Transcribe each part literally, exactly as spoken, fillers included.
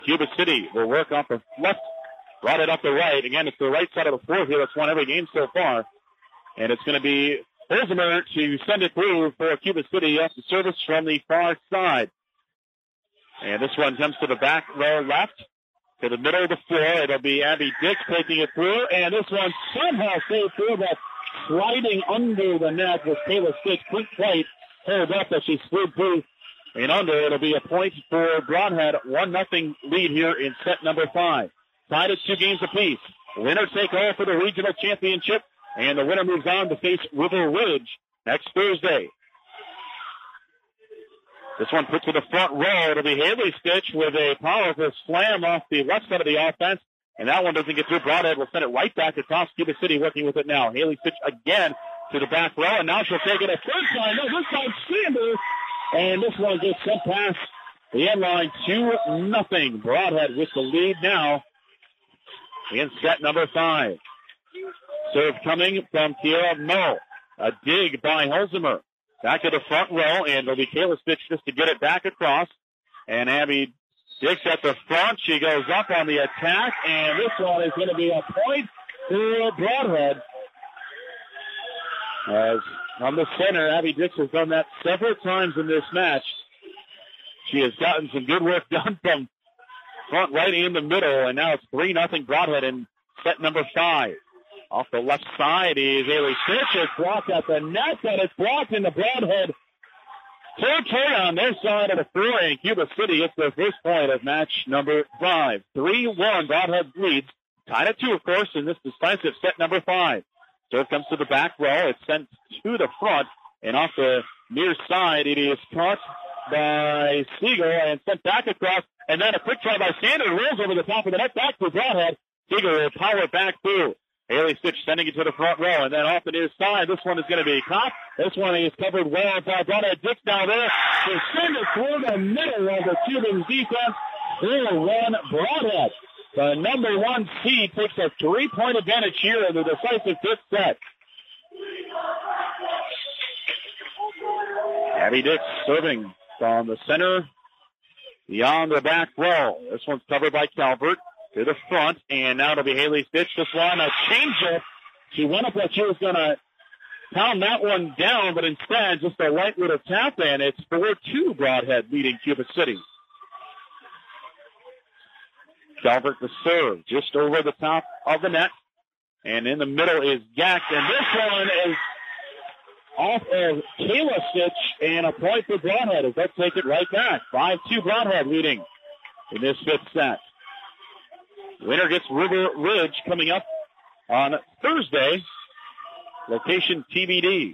Cuba City will work off the left, brought it up the right. Again, it's the right side of the floor here that's won every game so far. And it's going to be Holzheimer to send it through for Cuba City off the service from the far side. And this one comes to the back row left, to the middle of the floor. It'll be Abby Dix taking it through. And this one somehow saved through, but sliding under the net with Kayla Stitch. Quick plate hold up as she slid through and under. It'll be a point for Broadhead. one nothing lead here in set number five. Tied at two games apiece. Winner take all for the regional championship. And the winner moves on to face River Ridge next Thursday. This one put to the front row. It'll be Haley Stitch with a powerful slam off the left side of the offense. And that one doesn't get through. Broadhead will send it right back across Cuba City, working with it now. Haley Stitch again to the back row. And now she'll take it a first time. No, this time Sanders. And this one gets sent past the end line. two nothing. Broadhead with the lead now in set number five. Serve coming from Kiera Moe. A dig by Holzheimer. Back to the front row, and it'll be Kayla Stitch just to get it back across. And Abby Dix at the front. She goes up on the attack, and this one is going to be a point for Broadhead. As on the center, Abby Dix has done that several times in this match. She has gotten some good work done from front right in the middle, and now it's three nothing Broadhead in set number five. Off the left side is Haley Stitch. It's blocked at the net, and it's blocked in the Broadhead territory on their side of the floor. And Cuba City gets their first point of match number five. three one, Broadhead leads. Tied at two, of course, in this decisive set number five. Serve comes to the back row. It's sent to the front, and off the near side, it is caught by Siegel and sent back across. And then a quick try by Sanders rolls over the top of the net back to Broadhead. Siegel will power it back through. Haley Stitch sending it to the front row, and then off the near side, this one is going to be caught. This one is covered well by Broadhead. Dix down there to send it through the middle of the Cuban defense. four one Broadhead. The number one seed takes a three-point advantage here in the decisive fifth set. Abby Dix serving from the center beyond the back row. This one's covered by Calvert. To the front, and now it'll be Haley Stitch. This one, a change-up. She went up like she was going to pound that one down, but instead, just a light little tap, and it's four two Broadhead leading Cuba City. Calvert the serve, just over the top of the net, and in the middle is Gack, and this one is off of Kayla Stitch, and a point for Broadhead as they take it right back. five two Broadhead leading in this fifth set. Winner gets River Ridge coming up on Thursday. Location T B D.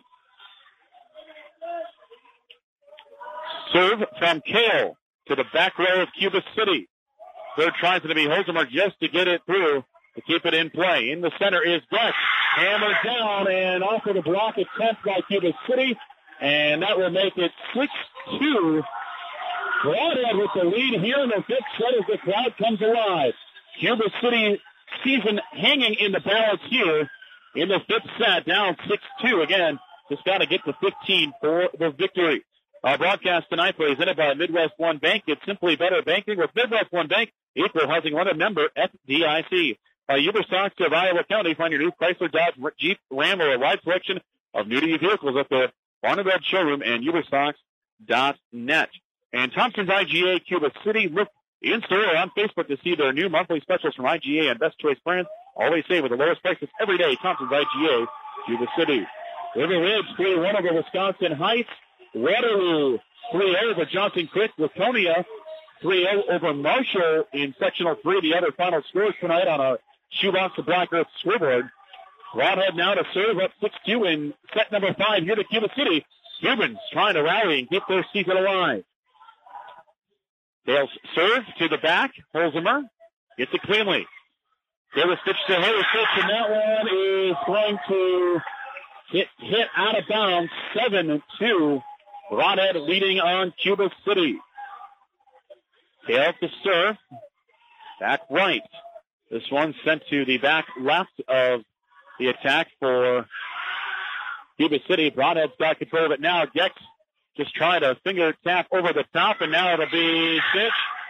Serve from Kale to the back row of Cuba City. Third tries to be Holzheimer just to get it through to keep it in play. In the center is Gus. Hammered down and off of the block attempt by Cuba City. And that will make it six two. Broadhead with the lead here in the fifth set as the crowd comes alive. Cuba City season hanging in the balance here in the fifth set, down six two. Again, just got to get to fifteen for the victory. Our broadcast tonight presented by Midwest One Bank. It's simply better banking with Midwest One Bank, equal housing lender member F D I C. By Uberstocks of Iowa County, find your new Chrysler, Dodge, Jeep, Ram, or a wide selection of new-to-you vehicles at the Barnabed Showroom and Uberstocks dot net. And Thompson's I G A Cuba City. Look in store or on Facebook to see their new monthly specials from I G A and Best Choice Brands. Always save with the lowest prices every day. Thompson's I G A, Cuba City. River Ridge three one over Wisconsin Heights. Waterloo three oh over Johnson Creek. Laconia three oh over Marshall in sectional three. The other final scores tonight on a shoebox of Black Earth scoreboard. Broadhead now to serve up six two in set number five here to Cuba City. Cubans trying to rally and keep their season alive. They'll serve to the back. Holzheimer gets it cleanly. Taylor Stitch to Haley Stitch, and that one is going to hit, hit out of bounds. seven two. Broadhead leading on Cuba City. Tails to serve. Back right. This one sent to the back left of the attack for Cuba City. Broadhead's got control of it now. Gex just trying to finger tap over the top, and now it'll be Stitch.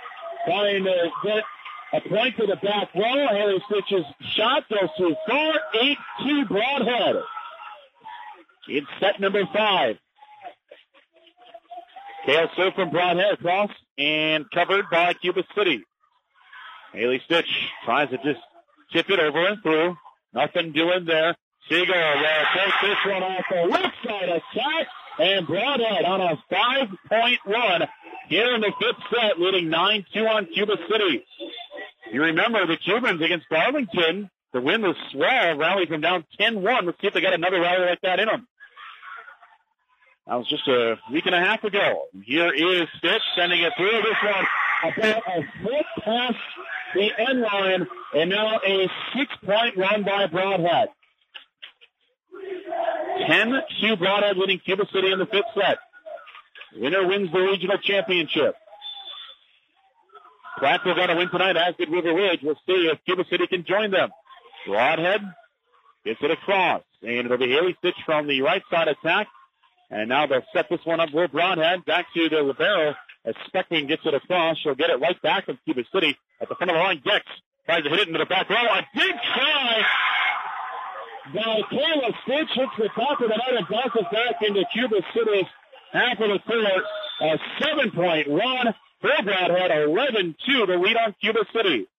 trying to get a point to the back row. Haley Stitch's shot goes too far. eight two Broadhead. It's set number five. Kale serve from Broadhead across and covered by Cuba City. Haley Stitch tries to just tip it over and through. Nothing doing there. Siegel will take this one off the left side attack. And Broadhead on a five-point run here in the fifth set, leading nine two on Cuba City. You remember the Cubans against Darlington to win the Swell rally from down ten one. Let's see if they got another rally like that in them. That was just a week and a half ago. Here is Stitch sending it through. This one about a foot past the end line, and now a six-point run by Broadhead. ten two Broadhead leading Cuba City in the fifth set. Winner wins the regional championship. Platteville got a win tonight, as did River Ridge. We'll see if Cuba City can join them. Broadhead gets it across, and it'll be Haley Stitch from the right side attack. And now they'll set this one up with Broadhead. Back to the libero as Speckman gets it across. She'll get it right back from Cuba City. At the front of the line, Gex tries to hit it into the back row. A big try by Kayla Stitch. Hits the top of the net and bounces back into Cuba City's half of the court. A seven-point run for Broadhead. eleven two to lead on Cuba City.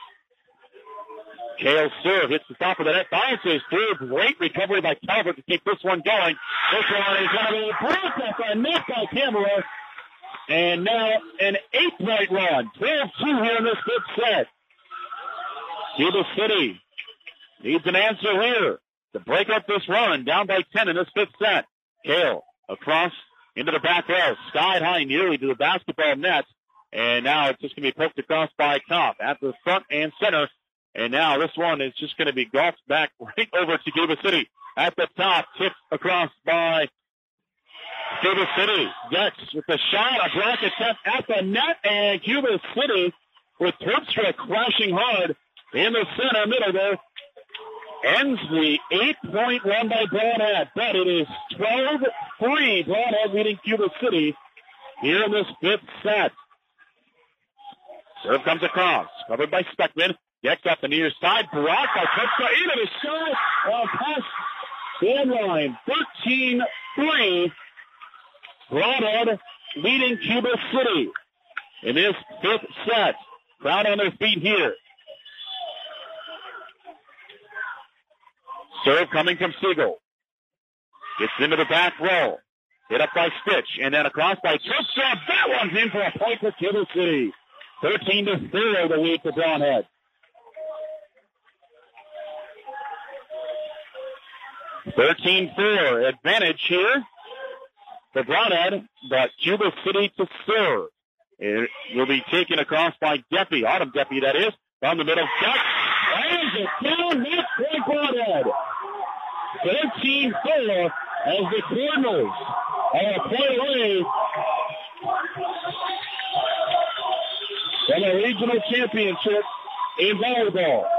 Kale serve hits the top of the net, bounces through. Great recovery by Calvert to keep this one going. This one is going to be blocked at the net by Kammerer. And now an eight-point run. twelve two here in this fifth set. Cuba City needs an answer here to break up this run. Down by ten in this fifth set. Kale across into the back row. Skied high nearly to the basketball net. And now it's just going to be poked across by Kopp at the front and center. And now this one is just going to be golfed back right over to Cuba City. At the top, tipped across by Cuba City. Gex with the shot, a block attempt at the net, and Cuba City with Terpstra crashing hard in the center middle there. Ends the eight-point run by Broadhead, but it is twelve three. Broadhead leading Cuba City here in this fifth set. Serve comes across, covered by Speckman. Gex up the near side, blocked by Terpstra into the shot, uh, past the end line. thirteen three. Broadhead leading Cuba City in this fifth set. Crowd on their feet here. Serve coming from Siegel. Gets into the back row. Hit up by Stitch, and then across by Terpstra. That one's in for a point for Cuba City. thirteen to zero the lead for Broadhead. thirteen four advantage here for Broadhead, but Cuba City to serve. It will be taken across by Deppy, Autumn Deppy that is, down the middle. Cut, lays it down, net point Broadhead. thirteen four as the Cardinals are a point away from a regional championship in volleyball.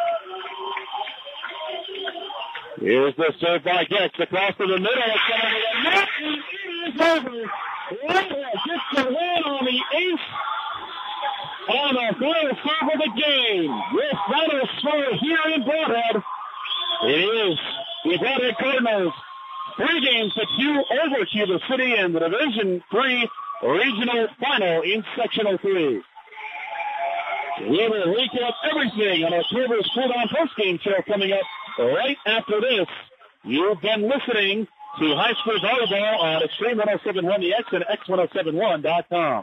Here's the serve by Gex across to the middle. It's going to be a net, and it is over. Broadhead gets the win on the ace on the final serve of the game. With final score here in Broadhead, it is the Broadhead Cardinals three games to two over Cuba City in the Division three regional final in Sectional three. We will recap everything on October's Cool Down Postgame Show coming up right after this. You've been listening to High School Volleyball on Extreme ten seventy-one The X and X ten seventy-one dot com.